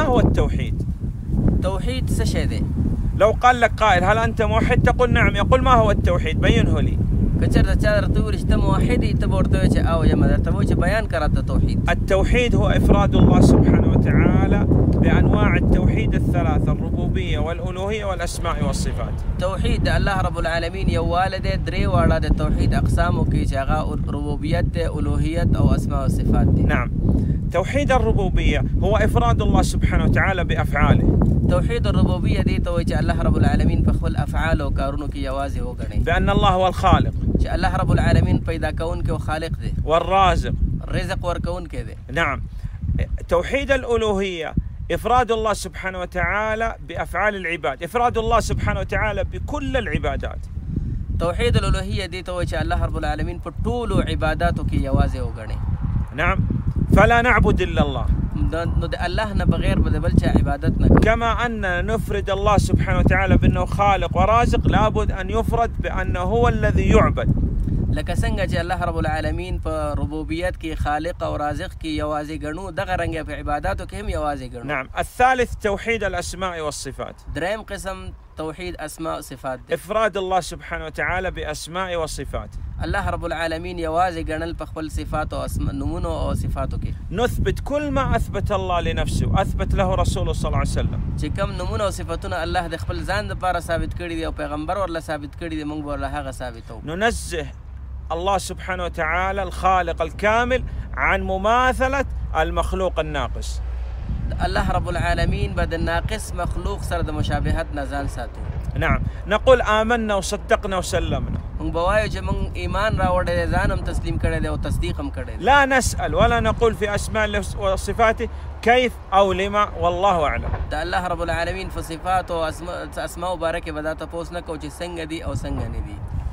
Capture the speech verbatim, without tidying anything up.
هو التوحيد؟ توحيد څه شی دی؟ لو قال لك قائل هل أنت موحد تقول نعم، يقول ما هو التوحيد؟ بينه لي. که چېرته چا درته وویل چې ته موحد یې ته به ورته وایې چې او یم، درته به وایي چې بیان که راته توحید. التوحيد هو إفراد الله سبحانه وتعالى بأنواع التوحيد الثلاثة، الربوبية والألوهية والأسماء والصفات. توحید د الله رب العالمین یووالی دی، درې واړه د توحید اقسامو کې چې هغه ربوبیت دی، الوهیت او اسماء و صفات دی. نعم. توحيد الربوبية هو إفراد الله سبحانه وتعالى بأفعاله. توحید الربوبیه دی ته وایي چې الله رب العالمین په خپل افعال او کارونو کې یوازې وګڼي. بأن الله هو الخالق. چې الله رب العالمین پیدا کوونکی او خالق دی. والرازق. رزق ورکوونکی دی. نعم. توحيد الألوهية إفراد الله سبحانه وتعالى بأفعال العباد، إفراد الله سبحانه وتعالى بكل العبادات. توحید الالوهیه دی ته وایي چې الله رب العالمین په ټولو عباداتو کې یوازې وګڼي. نعم. فلا نعبد إلا الله. نو د الله نه بغیر به د بل چا عبادت نه کوو. كما أننا نفرد الله سبحانه وتعالى بأنه خالق ورازق، لابد أن يفرد بأنه هو الذي يعبد. لکه څنګه چې الله رب العالمین په ربوبیت کې خالق او رازق کې یوازې ګڼو، دغه رنګه په عباداتو کې هم یوازې ګڼو. نعم. الثالث توحيد الأسماء والصفات. دریم قسم توحید اسماء و صفات دی. إفراد الله سبحانه وتعالى بأسماء وصفات. الله رب العالمین یوازې ګڼل په خپل صفات او نومونو او صفاتو کې. نثبت كل ما أثبت الله لنفسه وأثبت له رسوله صلى الله عليه وسلم. چې کوم نومونه او صفاتونه الله د خپل ځان لپاره ثابت کړي دي او پیغمبر ورله ثابت کړي دي، موږ ورله هغه ثابتوو. ننزه الله سبحانه وتعالى الخالق الكامل عن مماثلة المخلوق الناقص. الله رب العالمین به د ناقص مخلوق سره د مشابهت نه ځان ساتو. نعم. نقول آمنا وصدقنا وسلمنا. موږ به وایو چې موږ ایمان راوړی دی، ځان هم تسلیم کړی دی او تصدیق هم کړی دی. لا نسأل ولا نقول في أسماء الله وصفاته كيف أو لما، والله أعلم. د الله رب العالمین په صفات او اسماء اسماء مبارکه به دا تپوس نه کوو چې څنګه دي او څنګه نه دي.